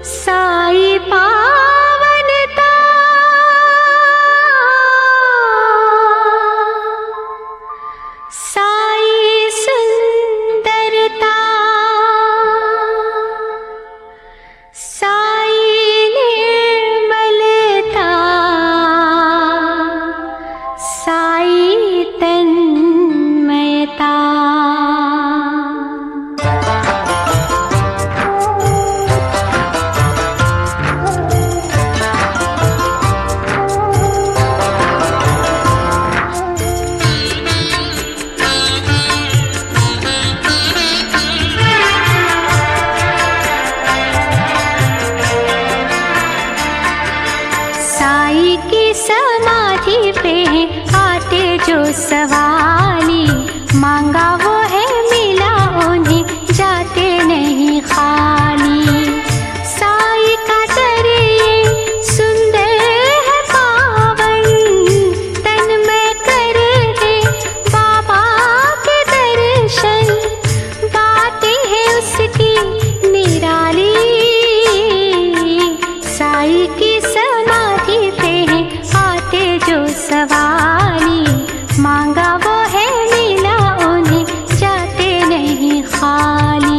साई पावनता साई सुंदरता साई निर्मलता साई तन्मयता। साई की समाधि पे आते जो सवाली, मांगा वो है मिला उन्हें, जाते नहीं खाली। साई का दर ये सुंदर है पावन, तन में कर दे बाबा के दर्शन, बातें है उसकी निराली। साई की समाधि पे आते जो सवाली, मांगा वो है मिला उन्हें, जाते नहीं खाली।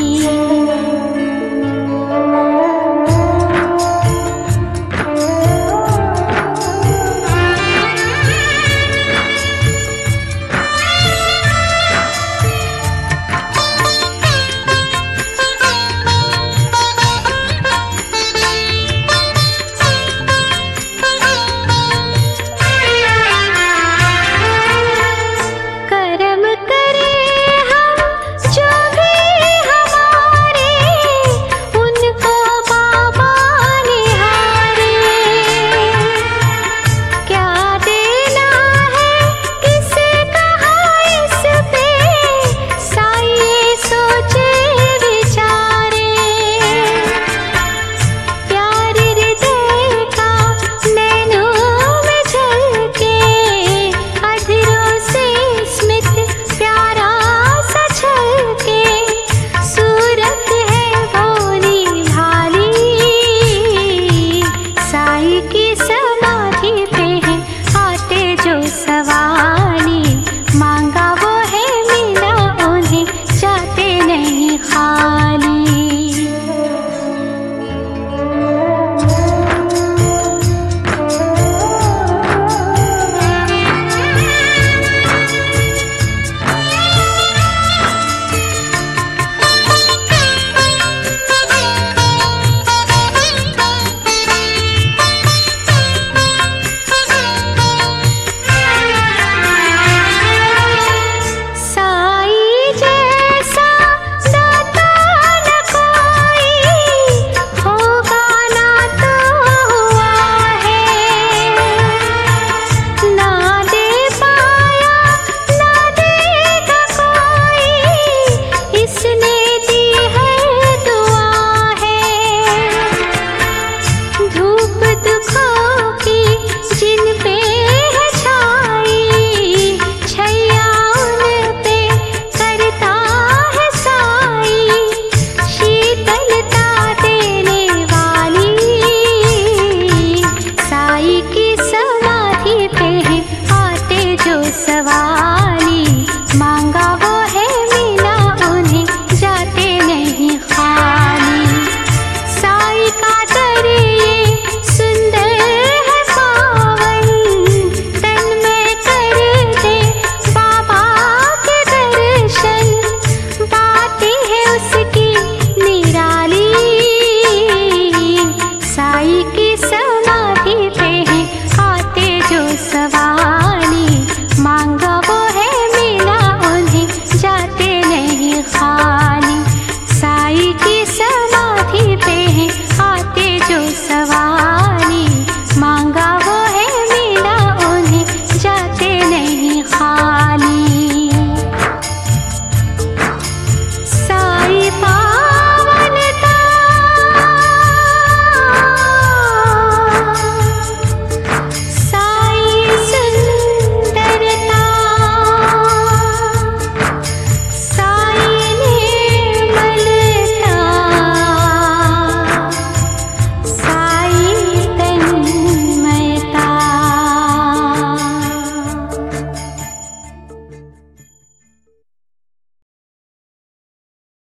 कर्म करे हम जो भी हमारे, उनको बाबा निहारे। क्या देना है किसे कहा इस पे, साई सोचे विचारे। प्यार हृदय का नैनों में झलके, अधरों से स्मित प्यारा सा छलके, सूरत है भोली भाली। साई की समाधि पे आते जो सवाली, मांगा वो है मिला उन्हें, जाते नहीं खाली।